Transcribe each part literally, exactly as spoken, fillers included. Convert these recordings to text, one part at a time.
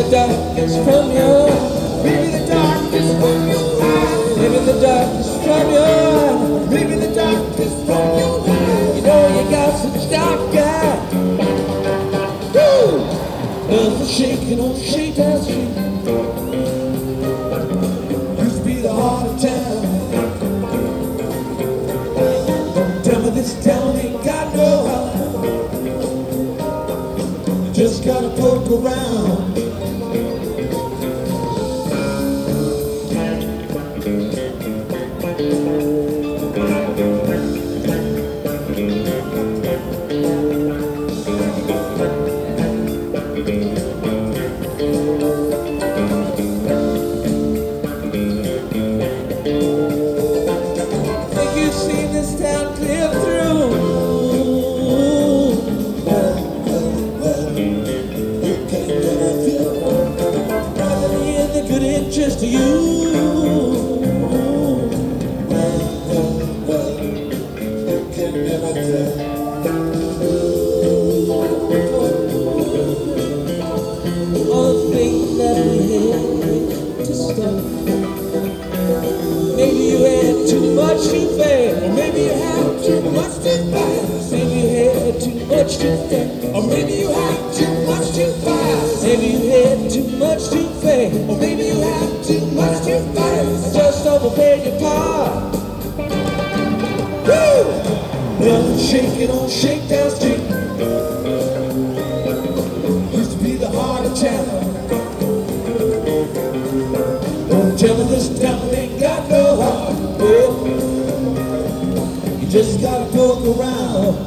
the darkness from your eyes. Maybe the darkness from your eyes. Maybe the darkness from your eyes. Maybe the darkness from your eyes. You know you got such dark eyes. Woo! Nothing shaking on Shakedown Street. Used to be the heart of town. Tell me this town ain't got no heart. You just gotta poke around. Just to you, well, well, well, you can never tell. All the things that we had to stop. Maybe you had too much too fast, or maybe you had too much too fast. Maybe you had too much too fast, or maybe you had too much too fast. Maybe you had too much too fast, or maybe you had too much too fast. Just overpaid your part. Woo! Nothing shaking on Shakedown Street. Used to be the heart of town. Don't tell me this town ain't got no heart. Oh, you just gotta poke around.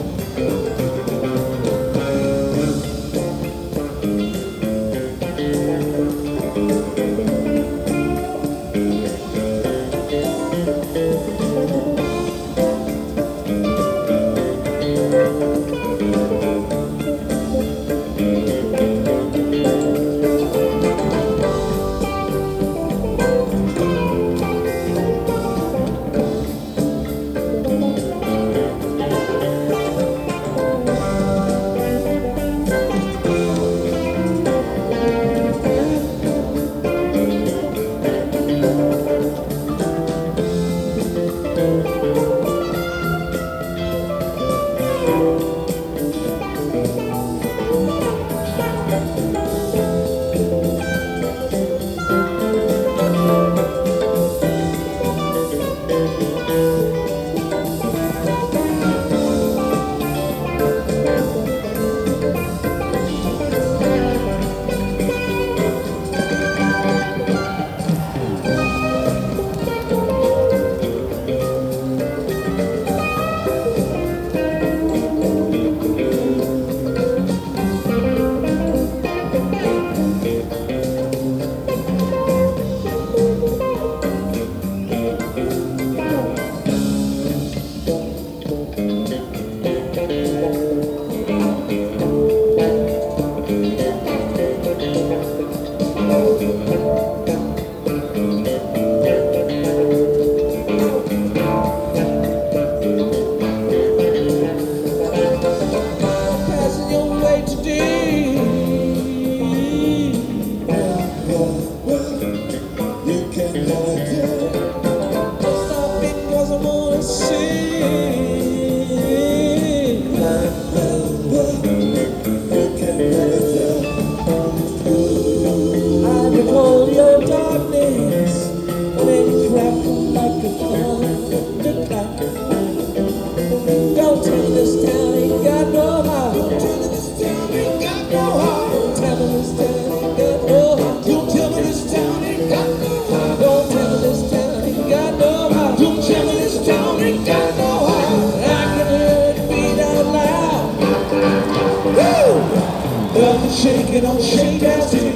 Shaking on Shakedown Street.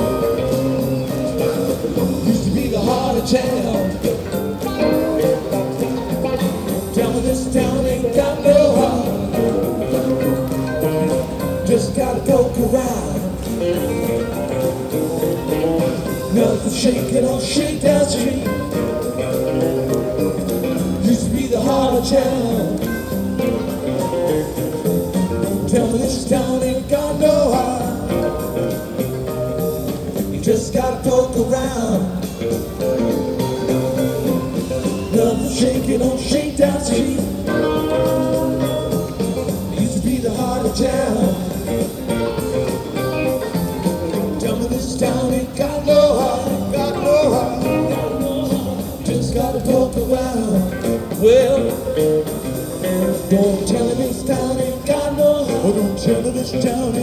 Used to be the heart of town. Tell me this town ain't got no heart. Just gotta poke around. Nothing shaking on Shakedown Street. Used to be the heart of town. Tell me this town ain't got no heart.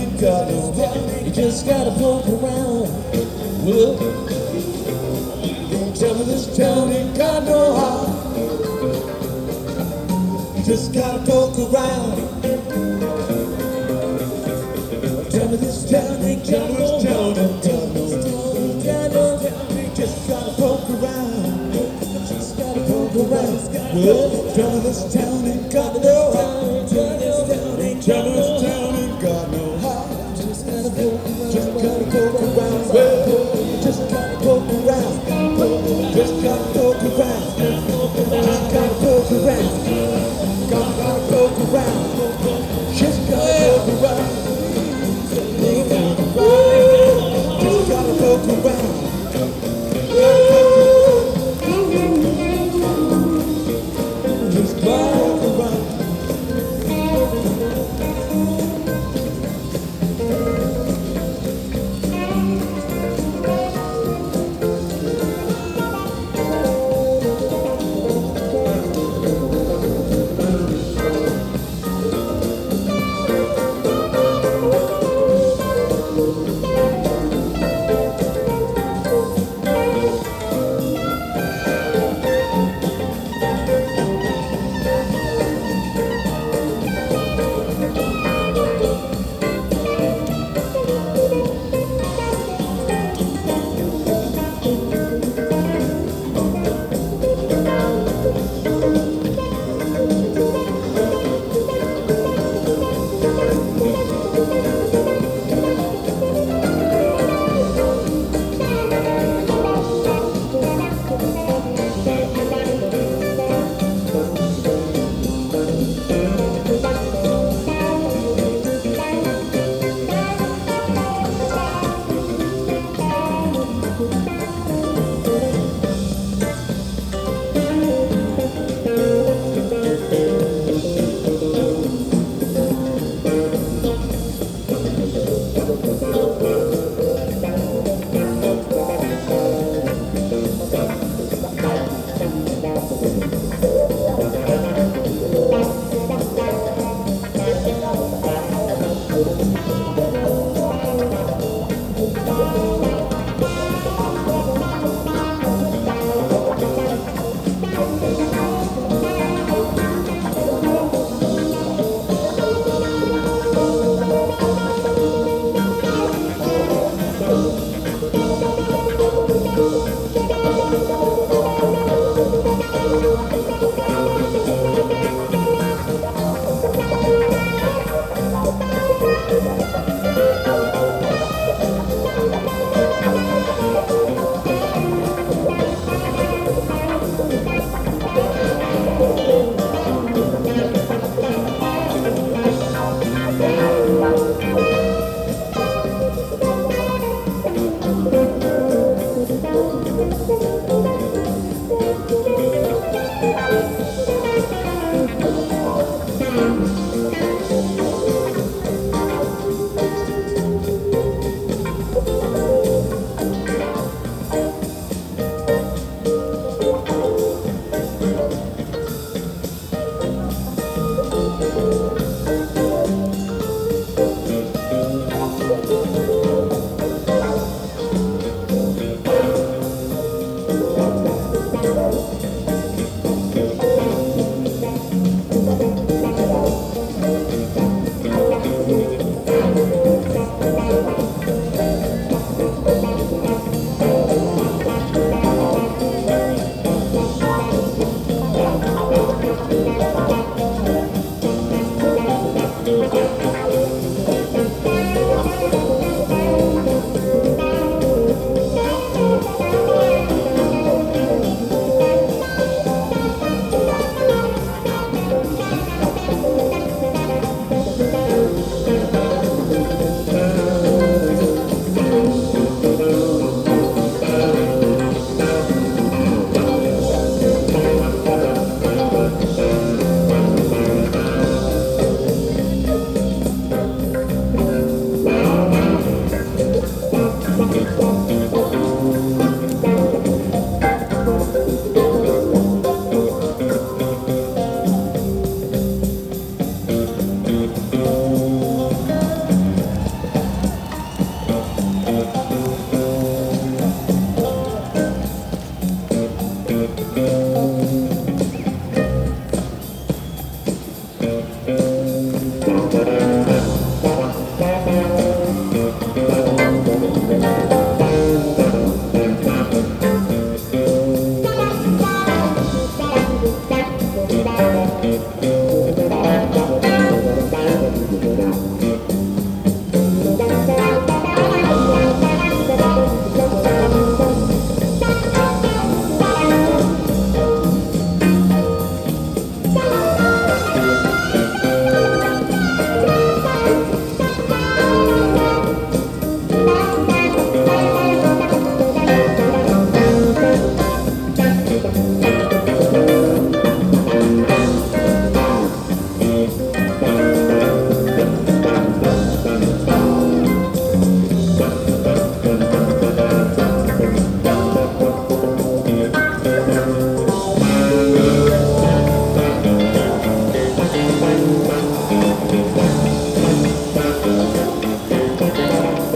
ain't got no heart. You just gotta poke around. Well, don't tell me this town ain't got no heart. You just gotta poke around. Tell me this town ain't got no heart. Tell me this town ain't got no heart. You just gotta poke around. Just gotta poke around. Well, tell me this town ain't got no heart. Tell me this town ain't got no heart. Town ain't got no heart. Just gotta poke around. Just gotta poke around. Well, just gotta poke around. Just gotta poke around. Just gotta poke around. Gotta poke around. Just gotta poke around. Just gotta poke around. Just gotta poke around.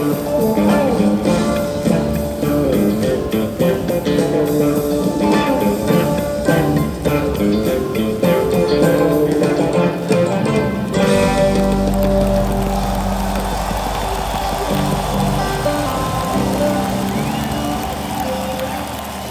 fast.